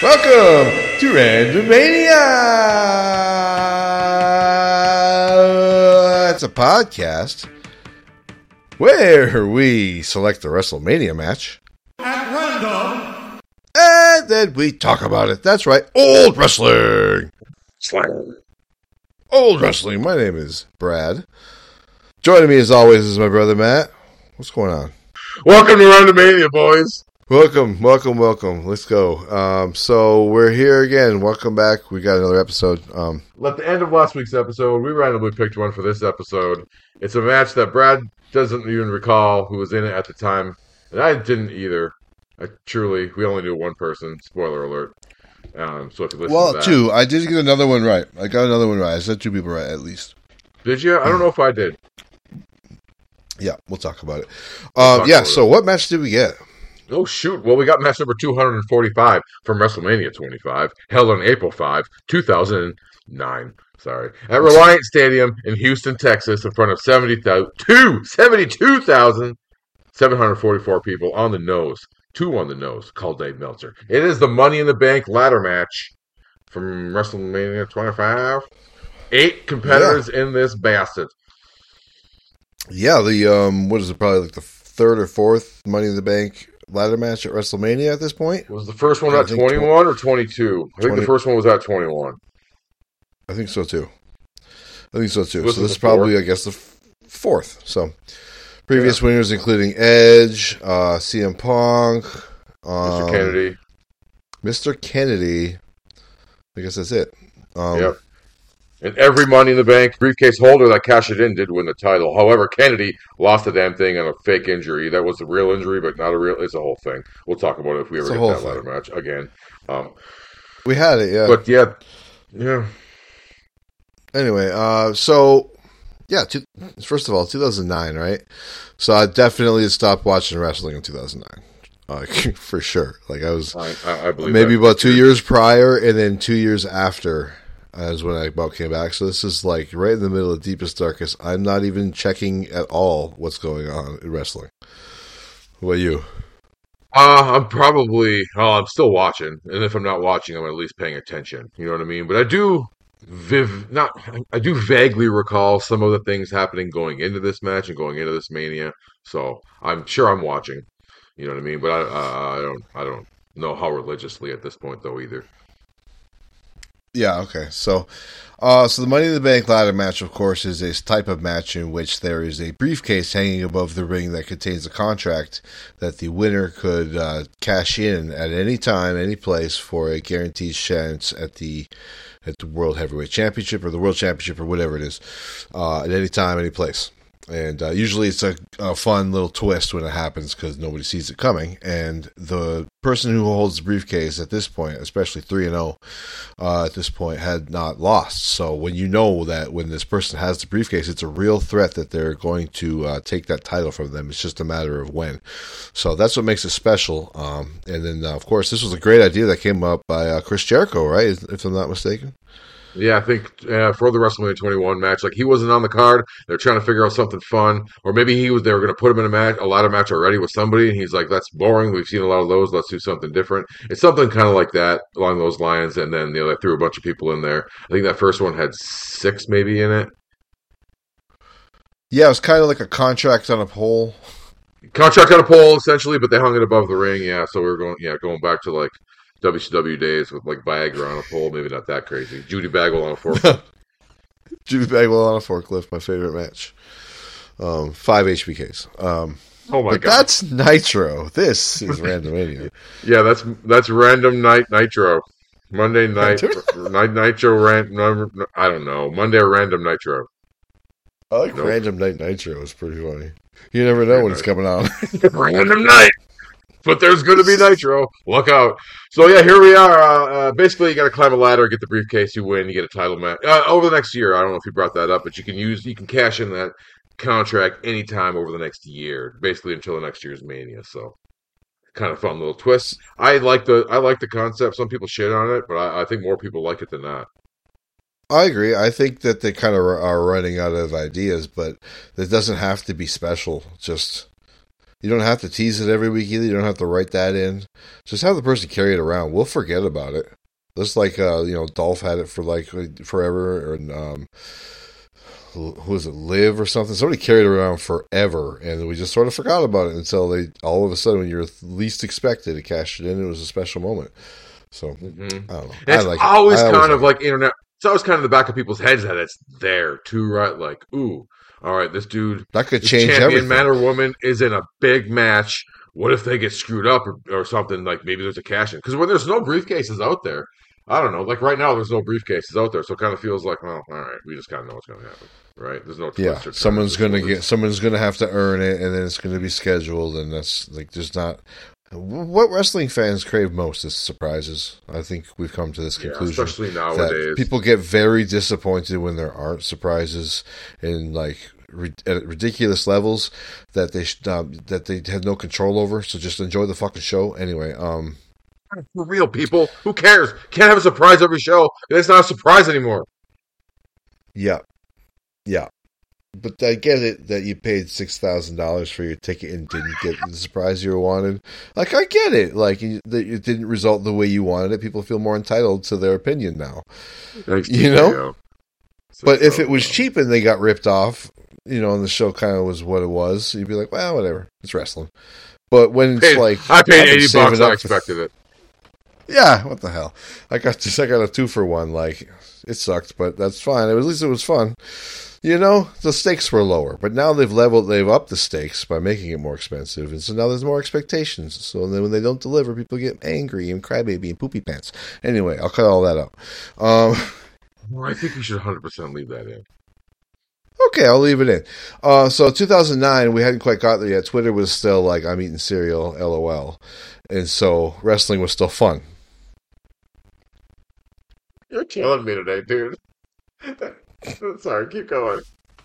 Welcome to Randomania! It's a podcast where we select the WrestleMania match at random, and then we talk about it. That's right, old wrestling! Old wrestling. My name is Brad. Joining me as always is my brother Matt. What's going on? Welcome to Randomania, boys. Welcome. Let's go. So we're here again. Welcome back. We got another episode. At the end of last week's episode, we randomly picked one for this episode. It's a match that Brad doesn't even recall who was in it at the time, and I didn't either. We only knew one person. Spoiler alert. So if you listen to that, two. I did get another one right. I said two people right at least. Did you? I don't know if I did. Yeah, we'll talk about it. So what match did we get? Oh, shoot. Well, we got match number 245 from WrestleMania 25, held on April 5, 2009. At Reliant Stadium in Houston, Texas, in front of 72,744 people on the nose. Two on the nose, called Dave Meltzer. It is the Money in the Bank ladder match from WrestleMania 25. 8 competitors in this bastard. Yeah, what is it, probably like the third or fourth Money in the Bank ladder match at WrestleMania at this point? Was the first one at 21 or 22? I think the first one was at 21. I think so too. So this is probably, I guess, the fourth. So, previous winners including Edge, CM Punk, Mr. Kennedy. I guess that's it. Yep. And every Money in the Bank briefcase holder that cashed it in did win the title. However, Kennedy lost the damn thing on a fake injury. That was a real injury, but not a real. It's a whole thing. We'll talk about it if we ever get that ladder match again. We had it, yeah. But yeah. Anyway, first of all, 2009, right? So I definitely stopped watching wrestling in 2009, for sure. Like I believe maybe about 2 years prior, and then 2 years after. As when I about came back. So this is like right in the middle of deepest, darkest. I'm not even checking at all what's going on in wrestling. What about you? I'm still watching. And if I'm not watching, I'm at least paying attention. You know what I mean? But I do vaguely recall some of the things happening going into this match and going into this Mania. So I'm sure I'm watching. You know what I mean? But I don't know how religiously at this point though either. Yeah, okay. So the Money in the Bank ladder match, of course, is a type of match in which there is a briefcase hanging above the ring that contains a contract that the winner could cash in at any time, any place, for a guaranteed chance at the World Heavyweight Championship or the World Championship or whatever it is, at any time, any place. And usually it's a fun little twist when it happens because nobody sees it coming. And the person who holds the briefcase at this point, especially 3-0 at this point, had not lost. So when you know that when this person has the briefcase, it's a real threat that they're going to take that title from them. It's just a matter of when. So that's what makes it special. And then, of course, this was a great idea that came up by Chris Jericho, right? If I'm not mistaken. Yeah, I think for the WrestleMania 21 match, like he wasn't on the card. They're trying to figure out something fun, or maybe they were going to put him in a ladder match already with somebody, and he's like, "That's boring. We've seen a lot of those. Let's do something different." It's something kind of like that along those lines. And then they threw a bunch of people in there. I think that first one had 6 maybe in it. Yeah, it was kind of like a contract on a pole. Contract on a pole, essentially, but they hung it above the ring. Yeah, so we were going back to like WCW days with like Viagra on a pole. Maybe not that crazy. Judy Bagwell on a forklift. Judy Bagwell on a forklift, my favorite match. 5 HBKs. Oh my god, that's Nitro. This is Randomania. Yeah, that's Random Night Nitro. Monday night Nitro. I don't know. Monday or Random Nitro. I like Random Night Nitro. It's pretty funny. You never know when it's coming on. Random night. But there's going to be Nitro. Look out. So, yeah, here we are. Basically, you got to climb a ladder, get the briefcase, you win, you get a title match. Over the next year, I don't know if you brought that up, but you can cash in that contract anytime over the next year, basically until the next year's Mania. So, kind of fun little twist. I like the concept. Some people shit on it, but I think more people like it than not. I agree. I think that they kind of are running out of ideas, but it doesn't have to be special. Just You don't have to tease it every week either. You don't have to write that in. Just have the person carry it around. We'll forget about it. Just like Dolph had it for like forever, and who was it, Liv or something? Somebody carried it around forever, and we just sort of forgot about it until they all of a sudden, when you're least expected, it cashed it in. It was a special moment. So I don't know. It's always kind of like internet. It's always kind of in the back of people's heads that it's there too, right? Like, ooh, all right, this dude, that could this change champion, everything. man or woman, is in a big match. What if they get screwed up or something? Like maybe there's a cash in, because when there's no briefcases out there, I don't know. Like right now, there's no briefcases out there, so it kind of feels like, well, all right, we just kind of know what's going to happen, right? There's no twist or someone's going to have to earn it, and then it's going to be scheduled, and that's like there's not. What wrestling fans crave most is surprises. I think we've come to this conclusion, especially nowadays. People get very disappointed when there aren't surprises in like at ridiculous levels that they have no control over. So just enjoy the fucking show anyway. For real, people, who cares? Can't have a surprise every show. It's not a surprise anymore. Yeah. But I get it that you paid $6,000 for your ticket and didn't get the surprise you wanted. Like, I get it. Like, that it didn't result the way you wanted it. People feel more entitled to their opinion now. Thanks, But if it was cheap and they got ripped off, and the show kind of was what it was, you'd be like, well, whatever. It's wrestling. But when it's I paid $80, I expected it. Yeah, what the hell? I got a 2-for-1. Like, it sucked, but that's fine. At least it was fun. The stakes were lower, but now they've upped the stakes by making it more expensive, and so now there's more expectations. So then when they don't deliver, people get angry and crybaby and poopy pants. Anyway, I'll cut all that out. Well, I think we should 100% leave that in. Okay, I'll leave it in. So 2009, we hadn't quite got there yet. Twitter was still like, I'm eating cereal, LOL. And so wrestling was still fun. You're killing me today, dude. Sorry, keep going.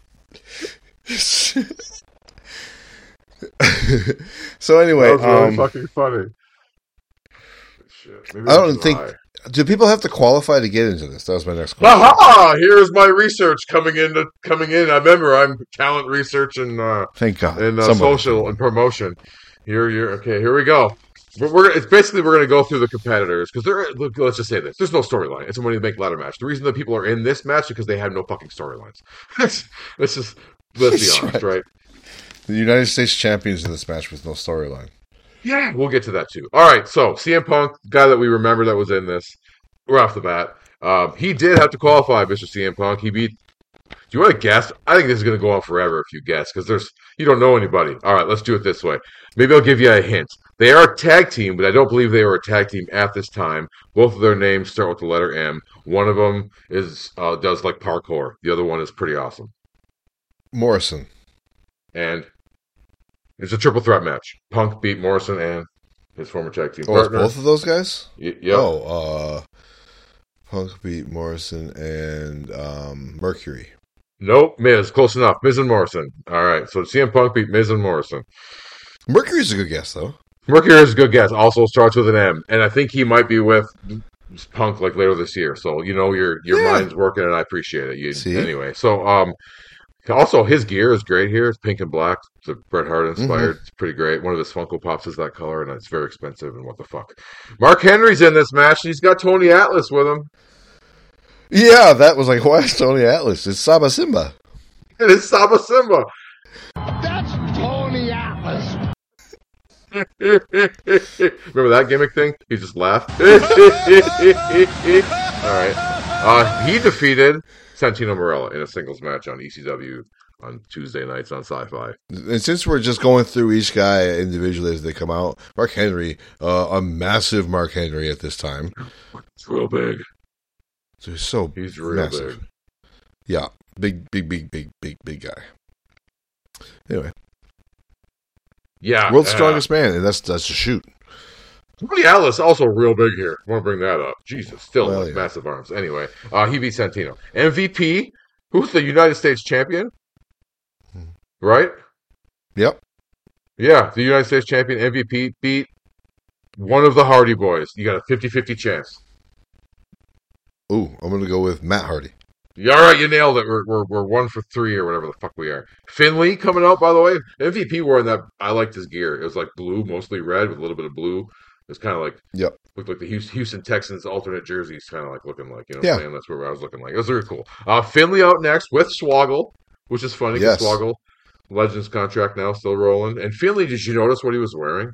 So anyway, that was really fucking funny. Shit. I don't think. Do people have to qualify to get into this? That was my next question. Aha! Here's my research coming in. I remember I'm talent research and thank God and social and promotion. Okay. Here we go. We're going to go through the competitors because let's just say this: there's no storyline. It's a Money in the Bank ladder match. The reason that people are in this match is because they have no fucking storylines. let's be honest, right? The United States champions in this match with no storyline. Yeah, we'll get to that too. All right, so CM Punk, guy that we remember that was in this, right off the bat, he did have to qualify, Mr. CM Punk. He beat. Do you want to guess? I think this is going to go on forever if you guess because you don't know anybody. All right, let's do it this way. Maybe I'll give you a hint. They are a tag team, but I don't believe they were a tag team at this time. Both of their names start with the letter M. One of them does like parkour. The other one is pretty awesome. Morrison. And it's a triple threat match. Punk beat Morrison and his former tag team partner. Both of those guys? Yep. Punk beat Morrison and Mercury. Nope, Miz. Close enough. Miz and Morrison. All right, so CM Punk beat Miz and Morrison. Mercury's a good guess, though. Mercury is a good guess. Also starts with an M, and I think he might be with Punk like later this year. So your mind's working, and I appreciate it. See? Anyway. So also his gear is great here. It's pink and black. It's Bret Hart inspired. Mm-hmm. It's pretty great. One of his Funko Pops is that color, and it's very expensive. And what the fuck? Mark Henry's in this match, and he's got Tony Atlas with him. Yeah, that was like, why is Tony Atlas? It's Saba Simba. It is Saba Simba. That's Tony Atlas. Remember that gimmick thing? He just laughed. All right. He defeated Santino Marella in a singles match on ECW on Tuesday nights on Sci-Fi. And since we're just going through each guy individually as they come out, Mark Henry, a massive Mark Henry at this time. It's real big. So he's real massive. big. Yeah, big guy. Anyway. Yeah, world's strongest man, and that's a shoot. Tony Atlas also real big here. I want to bring that up. Jesus, still massive arms. Anyway, he beat Santino. MVP, who's the United States champion, right? Yep. Yeah, the United States champion MVP beat one of the Hardy Boys. You got a 50-50 chance. Ooh, I'm going to go with Matt Hardy. Yeah, all right, you nailed it. We're 1 for 3 or whatever the fuck we are. Finley coming out, by the way. MVP wearing that. I liked his gear. It was like blue, mostly red with a little bit of blue. It was kind of like Yep. looked like the Houston Texans alternate jerseys, kind of like looking like, you know what Yeah. I'm saying? That's where I was looking like. It was really cool. Finley out next with Swoggle, which is funny because Yes. Swoggle, Legends contract now, still rolling. And Finley, did you notice what he was wearing?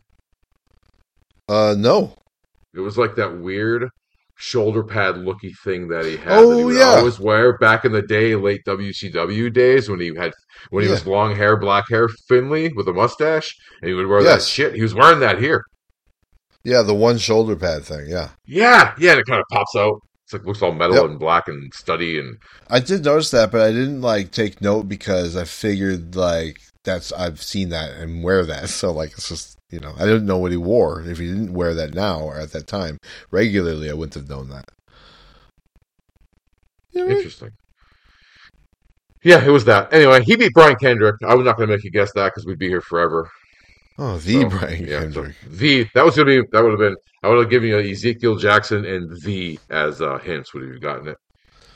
No. It was like that weird shoulder pad looky thing that he had Oh, that he would yeah. always wear back in the day, late WCW days when he was long hair, black hair, Finley with a mustache, and he would wear that shit. He was wearing that here. Yeah, the one shoulder pad thing. Yeah. Yeah, and it kind of pops out. It's like looks all metal and black and studdy and. I did notice that, but I didn't take note because I figured I've seen that and wear that, so it's just I didn't know what he wore. If he didn't wear that now or at that time regularly, I wouldn't have known that. Interesting. Yeah, it was that. Anyway, he beat Brian Kendrick. I was not going to make you guess that because we'd be here forever. Oh, Brian Kendrick. So that would have been. I would have given you Ezekiel Jackson and as hints. Would have you gotten it?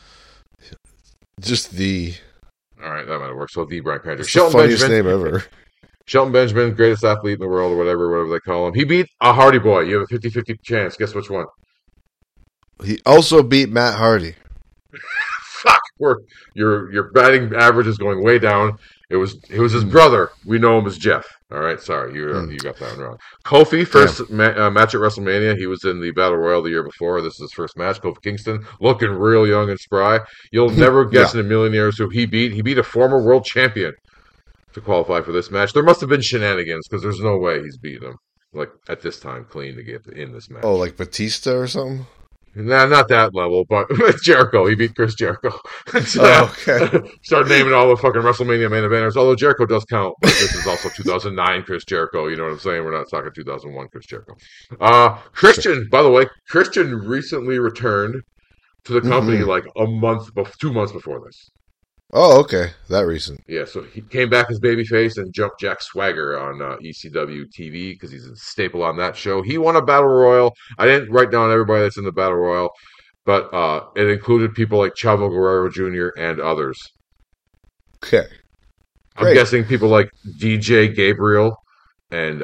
Just All right, that might have worked. So Brian Kendrick. It's the funniest name ever. Shelton Benjamin, greatest athlete in the world, or whatever they call him. He beat a Hardy Boy. You have a 50-50 chance. Guess which one? He also beat Matt Hardy. Fuck! Your batting average is going way down. It was his brother. We know him as Jeff. All right, sorry, you got that one wrong. Kofi first match at WrestleMania. He was in the Battle Royal the year before. This is his first match. Kofi Kingston, looking real young and spry. You'll never guess in a million years who he beat. He beat a former world champion to qualify for this match. There must have been shenanigans because there's no way he's beaten him at this time clean to get in this match. Oh, like Batista or something? Nah, not that level, but Jericho. He beat Chris Jericho. Okay. Start naming all the fucking WrestleMania main eventers, although Jericho does count, but this is also 2009 Chris Jericho. You know what I'm saying? We're not talking 2001 Chris Jericho. Christian, by the way, Christian recently returned to the company 2 months before this. Oh, okay. That recent. Yeah, so he came back as babyface and jumped Jack Swagger on ECW TV because he's a staple on that show. He won a Battle Royal. I didn't write down everybody that's in the Battle Royal, but it included people like Chavo Guerrero Jr. and others. Okay. I'm guessing people like DJ Gabriel and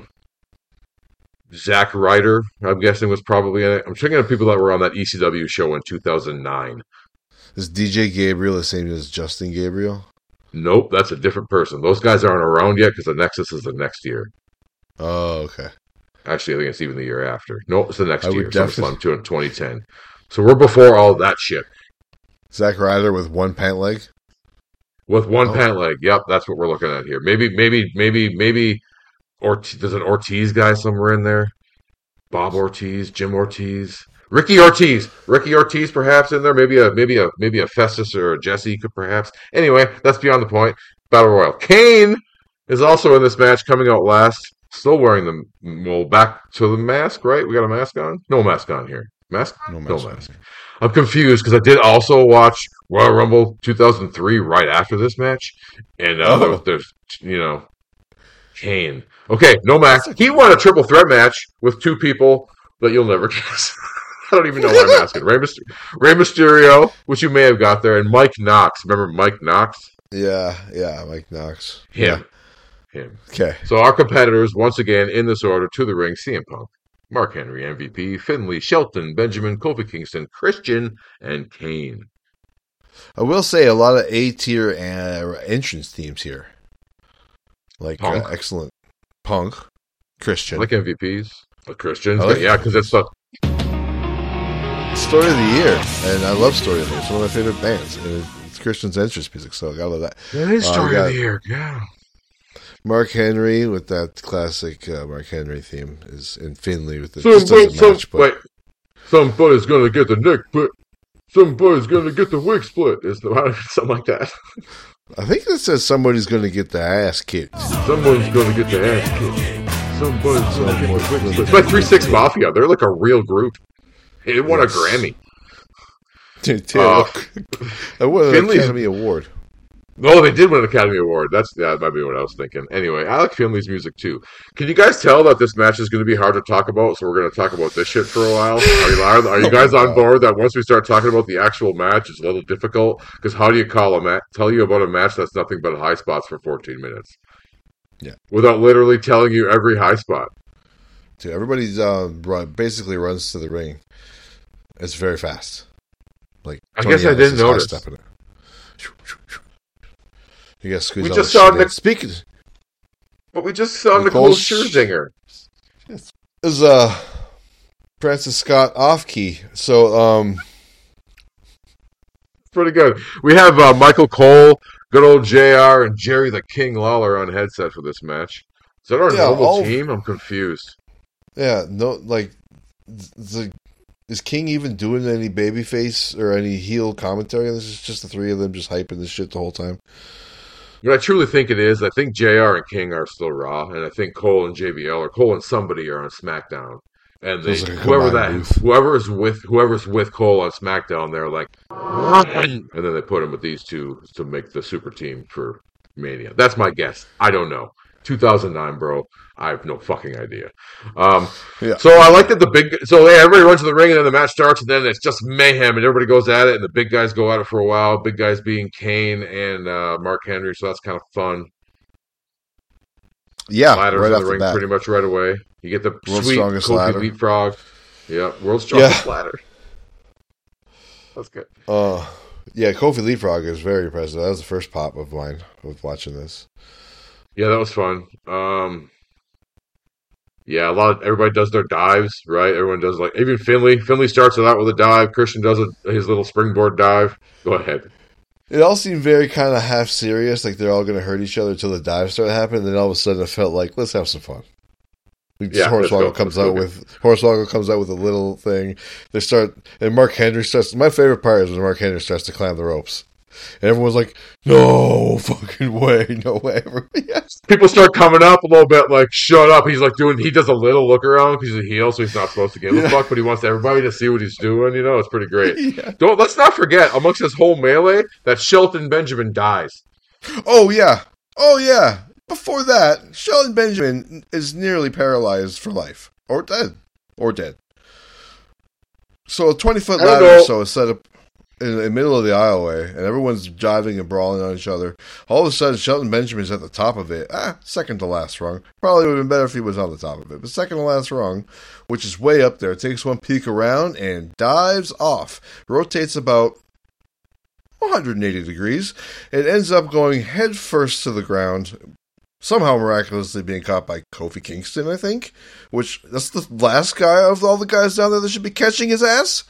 Zack Ryder, I'm guessing, was probably in it. I'm thinking of people that were on that ECW show in 2009. Is DJ Gabriel the same as Justin Gabriel? Nope, that's a different person. Those guys aren't around yet because the Nexus is the next year. Oh, okay. Actually, I think it's even the year after. No, it's the next year. Definitely... So 2010. So we're before all that shit. Zack Ryder with one pant leg? With one pant leg. Yep, that's what we're looking at here. Maybe there's an Ortiz guy somewhere in there. Bob Ortiz, Jim Ortiz. Ricky Ortiz, perhaps in there. Maybe a Festus or a Jesse could perhaps. Anyway, that's beyond the point. Battle Royal. Kane is also in this match, coming out last. Still wearing back to the mask, right? We got a mask on. No mask on here. Mask? No mask. I'm confused because I did also watch Royal Rumble 2003 right after this match, and there's Kane. Okay, no mask. He won a triple threat match with two people that you'll never guess. I don't even know what I'm asking. Rey Mysterio, which you may have got there, and Mike Knox. Remember Mike Knox? Yeah, Mike Knox. Him. Okay. So our competitors, once again, in this order, to the ring: CM Punk, Mark Henry, MVP, Finley, Shelton, Benjamin, Kofi Kingston, Christian, and Kane. I will say a lot of A-tier entrance teams here. Punk. Excellent. Punk, Christian. I like MVPs. Christians. Like because it's the Story of the Year. And I love Story of the Year. It's one of my favorite bands. And it's Christian's entrance music, so I gotta love that. It is Story of the Year, yeah. Mark Henry with that classic Mark Henry theme is in Finley with the somebody's gonna get the neck split. Somebody's gonna get the wig split. Something like that. I think it says somebody's gonna get the ass kicked. Someone's gonna get the ass kicked. Somebody's gonna get the wig split. It's by 3-6 Mafia. They're like a real group. It won a Grammy. I won an Academy Award. No, they did win an Academy Award. That might be what I was thinking. Anyway, I like Finley's music too. Can you guys tell that this match is going to be hard to talk about? So we're going to talk about this shit for a while. Are you guys on board that once we start talking about the actual match, it's a little difficult? Because how do you tell you about a match that's nothing but high spots for 14 minutes? Yeah, without literally telling you every high spot. Dude, everybody's basically runs to the ring. It's very fast. Like I guess I didn't notice. You got squeeze. We just saw Speaking, but we just saw Nicole Scherzinger. Yes. Is Francis Scott off key? So pretty good. We have Michael Cole, good old JR, and Jerry the King Lawler on headset for this match. Is that our normal team? I'm confused. Yeah, no, like, is King even doing any babyface or any heel commentary? This is just the three of them just hyping this shit the whole time. What I truly think it is, I think JR and King are still Raw, and I think Cole and JBL or Cole and somebody are on SmackDown. And they, whoever's with Cole on SmackDown, they're like, and then they put him with these two to make the super team for Mania. That's my guess. I don't know. 2009, bro. I have no fucking idea. So I like that everybody runs to the ring and then the match starts and then it's just mayhem and everybody goes at it and the big guys go at it for a while. Big guys being Kane and Mark Henry, so that's kind of fun. Yeah, ladders right in the ring pretty much right away. You get the world's sweet strongest Kofi ladder. leapfrog. Yeah, world's strongest ladder. That's good. Yeah, Kofi leapfrog is very impressive. That was the first pop of mine with watching this. Yeah, that was fun. Yeah, everybody does their dives, right? Everyone does even Finley. Finley starts it out with a dive. Christian does his little springboard dive. Go ahead. It all seemed very kind of half serious, like they're all going to hurt each other until the dive started happening. Then all of a sudden, it felt like let's have some fun. Hornswoggle comes out with a little thing. And Mark Henry starts. My favorite part is when Mark Henry starts to climb the ropes. And everyone's like, no fucking way, no way. People start coming up a little bit like, shut up. He's like he does a little look around because he's a heel, so he's not supposed to give a fuck, but he wants everybody to see what he's doing, it's pretty great. Yeah. Let's not forget, amongst this whole melee, that Shelton Benjamin dies. Oh yeah. Before that, Shelton Benjamin is nearly paralyzed for life. Or dead. So a 20-foot ladder or so is set up in the middle of the aisleway, and everyone's jiving and brawling on each other. All of a sudden, Shelton Benjamin's at the top of it. Second to last rung. Probably would have been better if he was on the top of it, but second to last rung, which is way up there. Takes one peek around and dives off. Rotates about 180 degrees. It ends up going head first to the ground, somehow miraculously being caught by Kofi Kingston, I think. Which, that's the last guy of all the guys down there that should be catching his ass?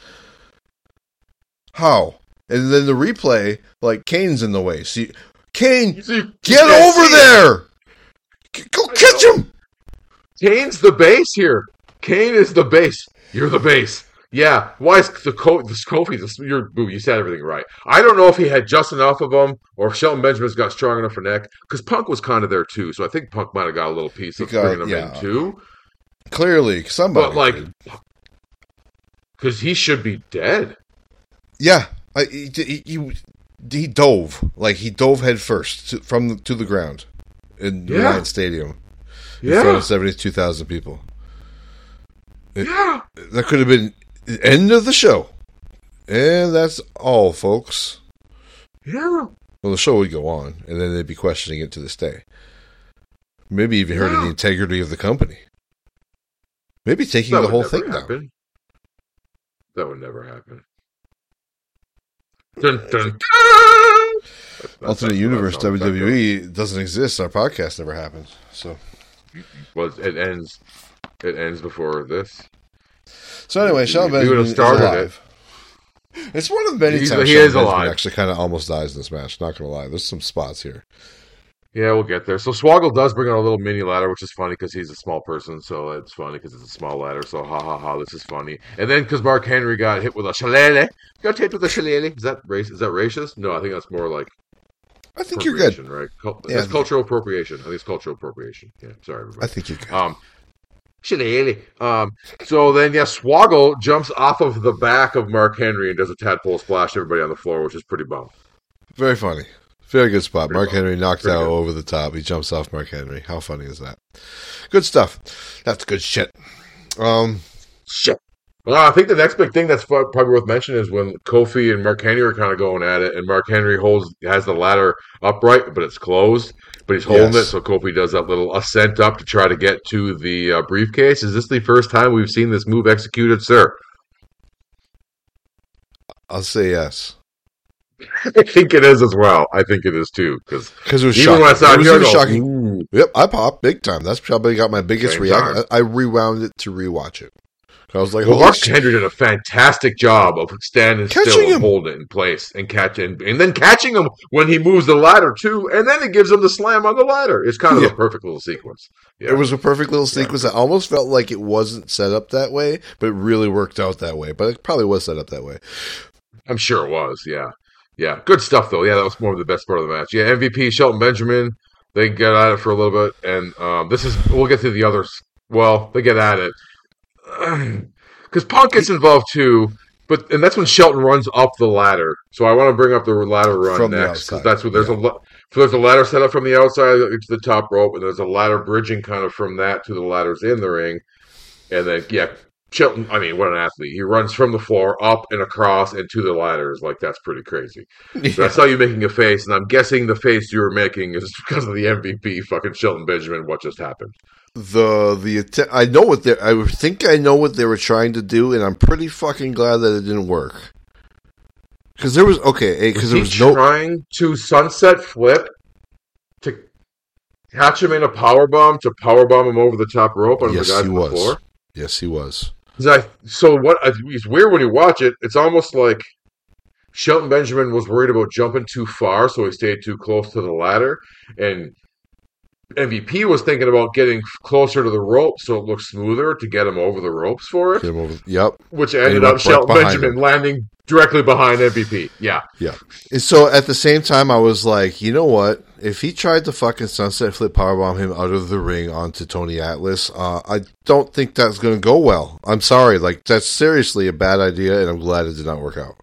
How? And then the replay, Kane's in the way. See, Kane, get over there! Go catch him! Kane's the base here. Kane is the base. You're the base. Yeah. Why is Kofi? You said everything right. I don't know if he had just enough of them, or if Shelton Benjamin's got strong enough for neck, because Punk was kind of there too. So I think Punk might have got a little piece of bringing him in too. Clearly, somebody. But because he should be dead. Yeah, he dove. He dove head first to the ground in Reliance Stadium in front of 72,000 people. That could have been the end of the show. And that's all, folks. Yeah. Well, the show would go on, and then they'd be questioning it to this day. Maybe even hurting the integrity of the company. Maybe taking the whole thing down. That would never happen. Dun, dun, dun. Alternate universe WWE doesn't exist. Our podcast never happened. So, well, it ends before this. So anyway, Shelton Benjamin is alive. It's one of the many times he is alive. Actually, kind of almost dies in this match. Not gonna lie, there's some spots here. Yeah, we'll get there. So Swoggle does bring out a little mini ladder, which is funny because he's a small person, so it's funny because it's a small ladder. So this is funny. And then because Mark Henry got hit with a shillelagh, Is that racist? No, I think that's more like. I think you're good, right? That's cultural appropriation. I think it's cultural appropriation. Yeah, sorry, everybody. I think you're good. Shillelagh. So then, Swoggle jumps off of the back of Mark Henry and does a tadpole splash to everybody on the floor, which is pretty bum. Very funny. Very good spot. Pretty Mark well. Henry knocked Pretty out good. over the top. He jumps off Mark Henry. How funny is that? Good stuff. That's good shit. Shit. Well, I think the next big thing that's probably worth mentioning is when Kofi and Mark Henry are kind of going at it, and Mark Henry has the ladder upright, but it's closed, but he's holding Yes. it, so Kofi does that little ascent up to try to get to the briefcase. Is this the first time we've seen this move executed, sir? I'll say yes. I think it is as well. I think it is too, because Because it was even shocking. when I saw It it was here, I even go, shocking. "Ooh." Yep, I popped big time. That's probably got my biggest Same reaction. time. I rewound it to rewatch it. I was like, Well, holy Mark shit. Henry did a fantastic job of standing Catching still him. and holding it in place and then catching him when he moves the ladder too, and then it gives him the slam on the ladder. It's kind of Yeah. a perfect little sequence. Yeah. It was a perfect little sequence. I almost felt like it wasn't set up that way, but it really worked out that way. But it probably was set up that way. I'm sure it was. Yeah, yeah, good stuff though. Yeah, that was more of the best part of the match. Yeah, MVP Shelton Benjamin. They get at it for a little bit, and we'll get to the others. Well, they get at it because Punk gets involved too. And that's when Shelton runs up the ladder. So I want to bring up the ladder run From the next because outside, that's what there's a ladder set up from the outside to the top rope, and there's a ladder bridging kind of from that to the ladders in the ring, and then Shelton. I mean, what an athlete! He runs from the floor up and across and to the ladders. Like that's pretty crazy. So I saw you making a face, and I'm guessing the face you were making is because of the MVP, fucking Shelton Benjamin. What just happened? I know what I think I know what they were trying to do, and I'm pretty fucking glad that it didn't work. Because there was trying to sunset flip to catch him in a powerbomb to powerbomb him over the top rope on Yes, the guy he on the was. floor. Yes, he was. It's weird when you watch it. It's almost like Shelton Benjamin was worried about jumping too far, so he stayed too close to the ladder, and MVP was thinking about getting closer to the rope so it looked smoother to get him over the ropes for it. Get him over. Yep. Which And ended he up went right Shelton behind Benjamin him. landing directly behind MVP. Yeah. Yeah. And so at the same time, I was like, you know what? If he tried to fucking sunset flip powerbomb him out of the ring onto Tony Atlas, I don't think that's going to go well. I'm sorry. Like, that's seriously a bad idea, and I'm glad it did not work out.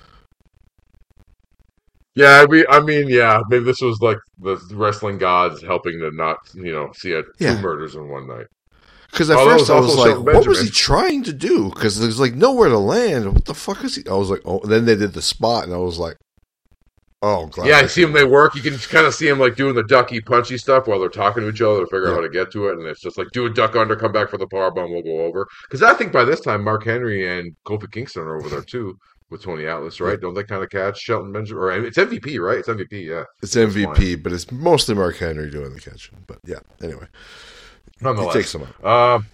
Yeah, maybe this was like the wrestling gods helping to not, see two murders in one night. Because at first I was like, what was he trying to do? Because there's like nowhere to land. What the fuck is he? I was like, oh, and then they did the spot, and I was like, oh, God. Yeah, I see them, they work. You can kind of see them like doing the ducky punchy stuff while they're talking to each other to figure out how to get to it. And it's just like, do a duck under, come back for the powerbomb, we'll go over. Because I think by this time, Mark Henry and Kofi Kingston are over there too. With Tony Atlas, right? Don't they kind of catch Shelton Benjamin? Or it's MVP, right? It's MVP, yeah. It's MVP, but it's mostly Mark Henry doing the catching. But yeah, anyway. Nonetheless. He takes him out.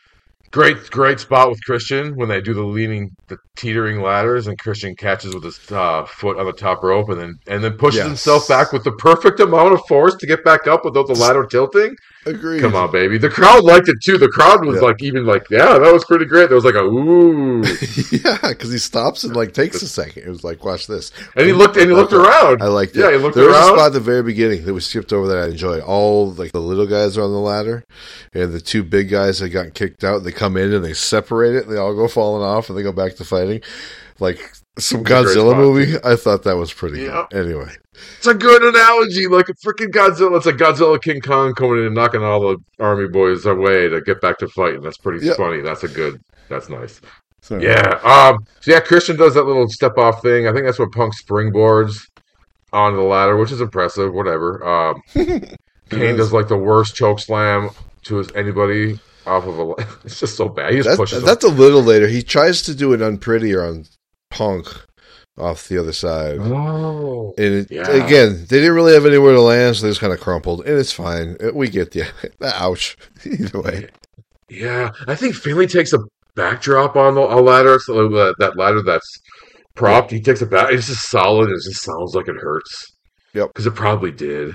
Great spot with Christian when they do the teetering ladders, and Christian catches with his foot on the top rope, and then pushes himself back with the perfect amount of force to get back up without the ladder tilting. Agreed. Come on, baby. The crowd liked it too. The crowd was that was pretty great. There was like a ooh. Yeah, because he stops and like takes a second. It was like, watch this. And he looked around. I liked it. Yeah, he looked there around. There was a spot at the very beginning that was skipped over that I enjoyed. All like the little guys are on the ladder, and the two big guys that got kicked out, they come in and they separate it. And they all go falling off, and they go back to fighting. Like some Godzilla movie. I thought that was pretty good. Anyway. It's a good analogy, like a freaking Godzilla. It's a Godzilla King Kong coming in and knocking all the army boys away to get back to fighting. That's pretty funny. That's nice. Sorry. Yeah. Christian does that little step off thing. I think that's what Punk springboards onto the ladder, which is impressive. Whatever. Kane does like the worst choke slam to anybody off of a. It's just so bad. He just pushes. That's a little later. He tries to do it unprettier on Punk off the other side. Oh. And again, they didn't really have anywhere to land, so they just kind of crumpled. And it's fine. We get the ouch. Either way. Yeah. I think Finley takes a backdrop on a ladder. So that ladder that's propped, he takes a back. It's just solid. It just sounds like it hurts. Yep. Because it probably did.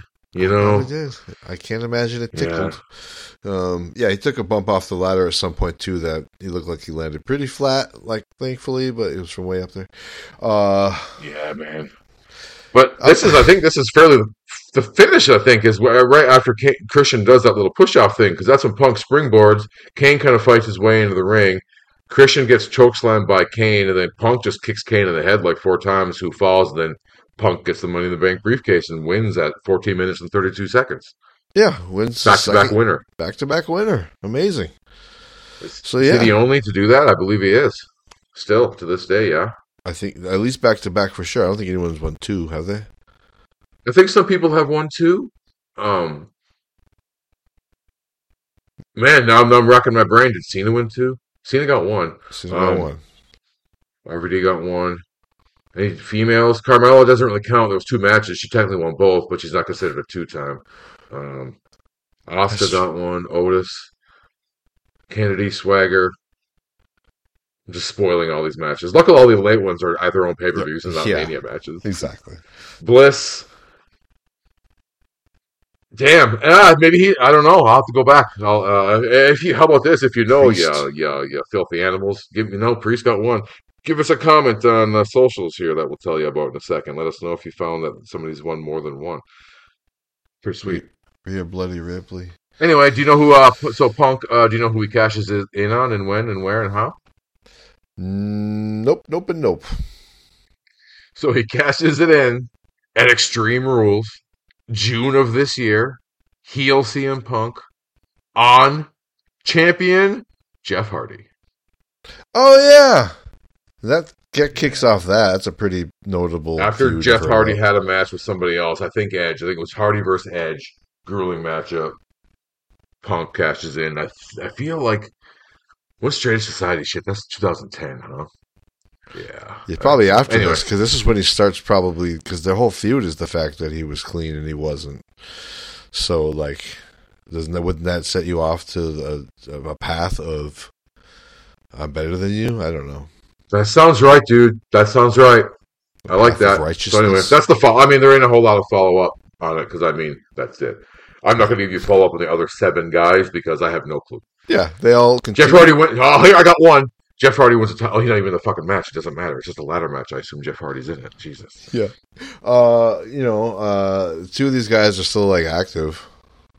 I can't imagine it tickled. He took a bump off the ladder at some point too that he looked like he landed pretty flat, like thankfully, but it was from way up there. Yeah, man. But I think this is fairly the finish. I think is right after Christian does that little push off thing, because that's when Punk springboards. Kane kind of fights his way into the ring. Christian gets chokeslammed by Kane, and then Punk just kicks Kane in the head like 4 times, who falls, and then Punk gets the Money in the Bank briefcase and wins at 14 minutes and 32 seconds. Yeah, wins back-to-back winner. Back-to-back winner. Amazing. So Is he the only to do that? I believe he is. Still, to this day, yeah. I think at least back-to-back for sure. I don't think anyone's won 2, have they? I think some people have won 2. Man, now I'm racking my brain. Did Cena win 2? Cena got 1. Cena got 1. RVD got 1. Any females? Carmella doesn't really count. There was 2 matches. She technically won both, but she's not considered a 2-time. Asuka got 1. Otis. Kennedy, Swagger. I'm just spoiling all these matches. Luckily, all the late ones are either on pay-per-views and not Mania matches. Exactly. Bliss. Damn. Maybe I don't know. I'll have to go back. How about this? If you know, you filthy animals. Priest got 1. Give us a comment on the socials here that we'll tell you about in a second. Let us know if you found that somebody's won more than 1. Pretty sweet. Rhea Bloody Ripley. Anyway, do you know who? So Punk. Do you know who he cashes it in on, and when, and where, and how? Nope, and nope. So he cashes it in at Extreme Rules, June of this year. Heel CM Punk on champion Jeff Hardy. Oh yeah, that kicks off that. That's a pretty notable. After Jeff Hardy had a match with somebody else, I think Edge. I think it was Hardy versus Edge. Grueling matchup. Punk cashes in. I feel like what's Strange Society shit? That's 2010, huh? Yeah. Probably after this, because this is when he starts probably, because their whole feud is the fact that he was clean and he wasn't. So, wouldn't that set you off to a path of I'm better than you? I don't know. That sounds right, dude. That sounds right. I like that. So anyway, that's the follow. I mean, there ain't a whole lot of follow-up on it, because, that's it. I'm not going to give you follow-up on the other 7 guys, because I have no clue. Yeah, they all continue. Jeff Hardy went. Oh, here I got 1. Jeff Hardy wins the title. Oh, he's not even in the fucking match. It doesn't matter. It's just a ladder match. I assume Jeff Hardy's in it. Jesus. Yeah. 2 of these guys are still active,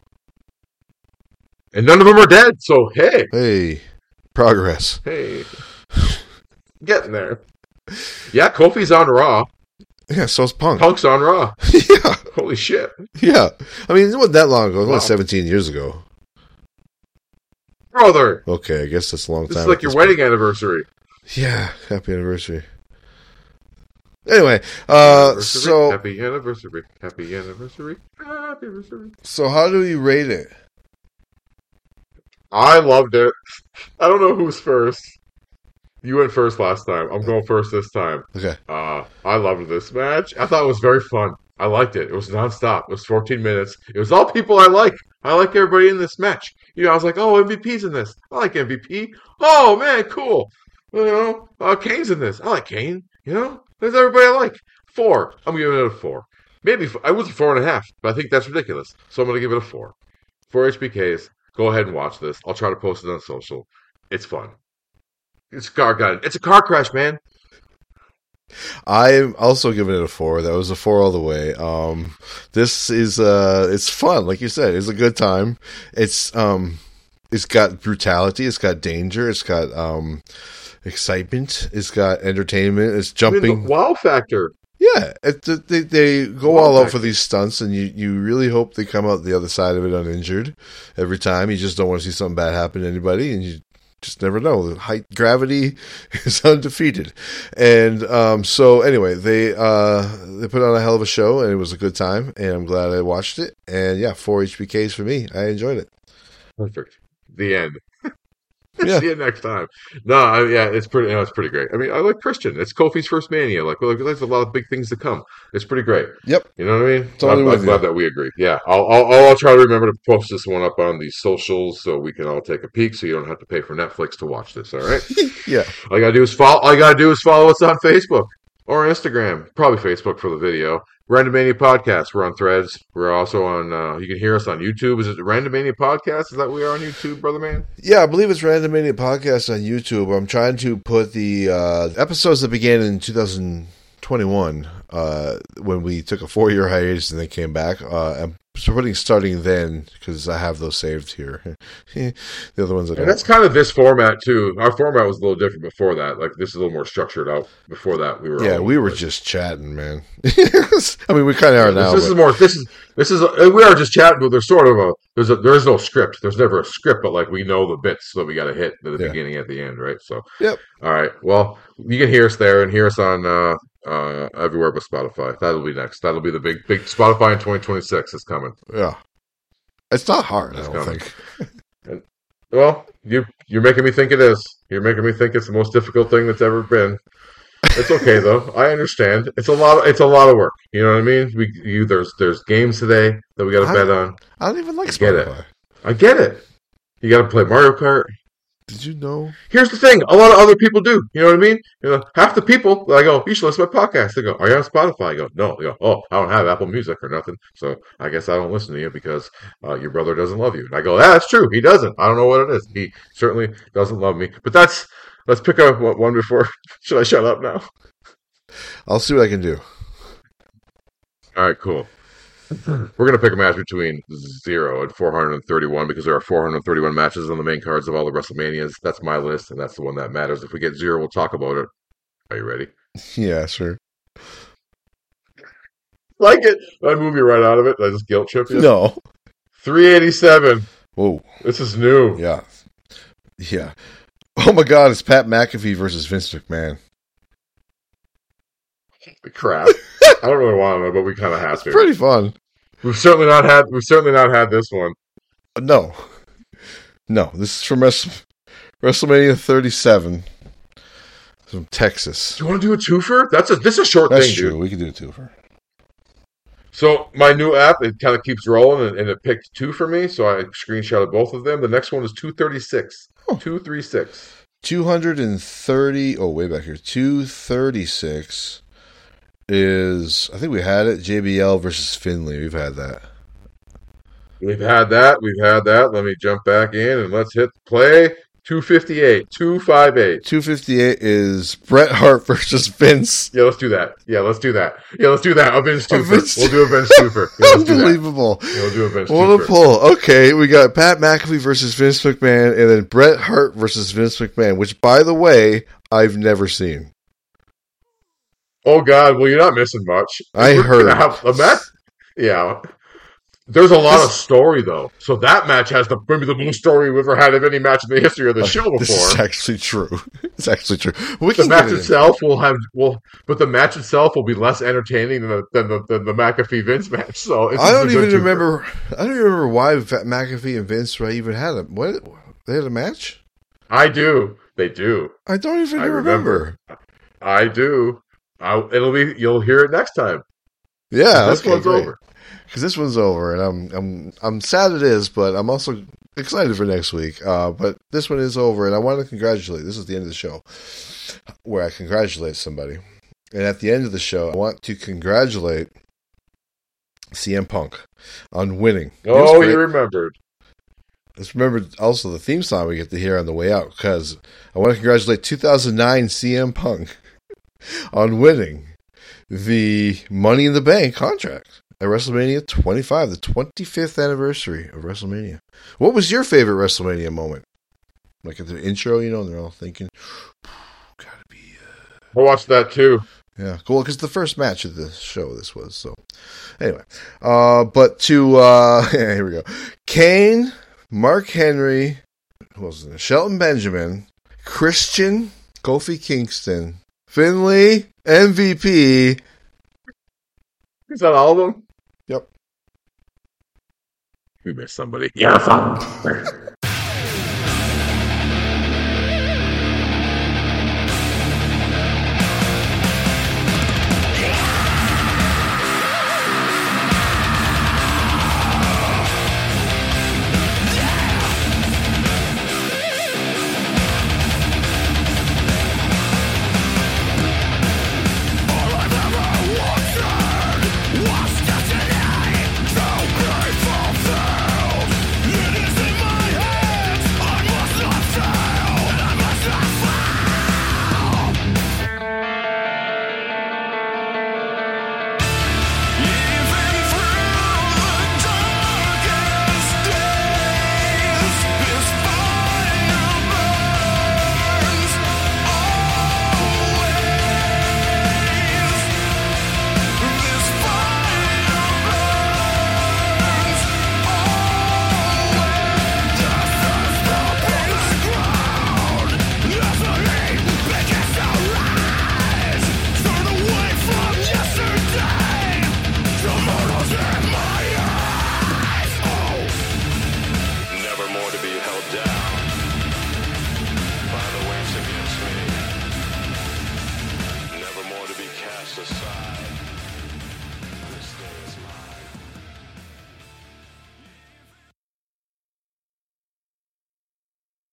and none of them are dead. So hey, progress. Hey, getting there. Yeah, Kofi's on Raw. Yeah, so's Punk. Punk's on Raw. Yeah. Holy shit. Yeah. I mean, it wasn't that long ago. It was only 17 years ago. Brother. Okay, I guess that's a long time. This is like your wedding anniversary. Yeah, happy anniversary. Anyway, so happy anniversary. Happy anniversary. Happy anniversary. So how do you rate it? I loved it. I don't know who's first. You went first last time. I'm going first this time. Okay. I loved this match. I thought it was very fun. I liked it. It was nonstop. It was 14 minutes. It was all people I like. I like everybody in this match. I was like, oh, MVP's in this. I like MVP. Oh, man, cool. Kane's in this. I like Kane. There's everybody I like. 4. I'm giving it a 4. Maybe I was a 4.5, but I think that's ridiculous. So I'm going to give it a 4. 4 HBKs. Go ahead and watch this. I'll try to post it on social. It's fun. It's a car crash, man. I'm also giving it a 4. That was a 4 all the way. This is it's fun, like you said. It's a good time. It's got brutality. It's got danger. It's got excitement. It's got entertainment. It's jumping. The wow factor. Yeah, they go all out for these stunts, and you really hope they come out the other side of it uninjured every time. You just don't want to see something bad happen to anybody, and you just never know. The gravity is undefeated. And so anyway, they put on a hell of a show, and it was a good time, and I'm glad I watched it. And yeah, 4 HBKs for me. I enjoyed it. Perfect. The end. Yeah. See you next time. No, it's pretty. It's pretty great. I mean, I like Christian. It's Kofi's first Mania. There's a lot of big things to come. It's pretty great. Yep. You know what I mean? Totally I'm glad that we agree. Yeah, I'll try to remember to post this one up on the socials so we can all take a peek. So you don't have to pay for Netflix to watch this. All right? Yeah. All you gotta do is follow us on Facebook or Instagram. Probably Facebook for the video. Random Mania Podcast. We're on Threads. We're also on. You can hear us on YouTube. Is it Random Mania Podcast? Is that we are on YouTube, brother man? Yeah, I believe it's Random Mania Podcast on YouTube. I'm trying to put the episodes that began in 2021 when we took a 4-year hiatus and then came back. I'm putting starting then because I have those saved here. The other ones I don't. And that's kind of this format too. Our format was a little different before that. Like this is a little more structured out. Before that, we were just chatting, man. I mean, we kind of are now. This is we are just chatting, but there's sort of there is no script. There's never a script, but like we know the bits that we got to hit at the beginning, at the end, right? So, yep. All right. Well, you can hear us there and hear us on everywhere but Spotify. That'll be next. That'll be the big Spotify in 2026 is coming. Yeah, it's not hard. I don't think. Well, you're making me think it is. You're making me think it's the most difficult thing that's ever been. It's okay though. I understand. It's a lot of work. You know what I mean? There's games today that we got to bet on. I don't even like Spotify. I get it. You got to play Mario Kart. Did you know? Here's the thing. A lot of other people do. You know what I mean? Half the people, I go, you should listen to my podcast. They go, are you on Spotify? I go, no. They go, oh, I don't have Apple Music or nothing. So I guess I don't listen to you because your brother doesn't love you. And I go, that's true. He doesn't. I don't know what it is. He certainly doesn't love me. But let's pick up one before. Should I shut up now? I'll see what I can do. All right, cool. We're going to pick a match between 0 and 431 because there are 431 matches on the main cards of all the WrestleManias. That's my list, and that's the one that matters. If we get 0, we'll talk about it. Are you ready? Yeah, sure. Like it. Did I move you right out of it? Did I just guilt trip you? No. 387. Whoa. This is new. Yeah. Yeah. Oh my God, it's Pat McAfee versus Vince McMahon. Crap. I don't really want to, but we kind of have to. Pretty fun. We've certainly not had this one. No, this is from WrestleMania 37 from Texas. Do you want to do a twofer? This is a short That's thing, true. dude. We can do a twofer. So my new app, it kind of keeps rolling, and it picked 2 for me, so I screenshotted both of them. The next one is 236. 236. 230. Oh, way back here. 236 is, I think we had it, JBL versus Finley. We've had that. We've had that. Let me jump back in and let's hit play. 258. 258. 258 is Bret Hart versus Vince. Yeah, let's do that. A Vince twofer. We'll do a Vince twofer. Yeah, Unbelievable. We'll do a Vince twofer. What a pull. Okay, we got Pat McAfee versus Vince McMahon, and then Bret Hart versus Vince McMahon, which, by the way, I've never seen. Oh, God. Well, you're not missing much. I heard. A match? Yeah. There's a lot of story, though. So that match has maybe the most story we've ever had of any match in the history of the show before. This is actually true. It's actually true. The match itself but the match itself will be less entertaining than the McAfee Vince match. So I don't even remember why McAfee and Vince even had a what? They had a match? I do. They do. I don't even remember. I do. You'll hear it next time. Yeah, this one's over. Because this one's over, and I'm sad it is, but I'm also excited for next week. But this one is over, and I want to congratulate. This is the end of the show, where I congratulate somebody. And at the end of the show, I want to congratulate CM Punk on winning. Oh, you remembered. Let's remember also the theme song we get to hear on the way out, because I want to congratulate 2009 CM Punk on winning the Money in the Bank contract at WrestleMania 25, the 25th anniversary of WrestleMania. What was your favorite WrestleMania moment? Like at the intro, and they're all thinking, gotta be... I watched that too. Yeah, cool, because the first match of the show this was, so... Anyway, but to... here we go. Kane, Mark Henry, who was it? Shelton Benjamin, Christian, Kofi Kingston, Finley, MVP... Is that all of them? Yep. We missed somebody. Yeah. It is in my head. society.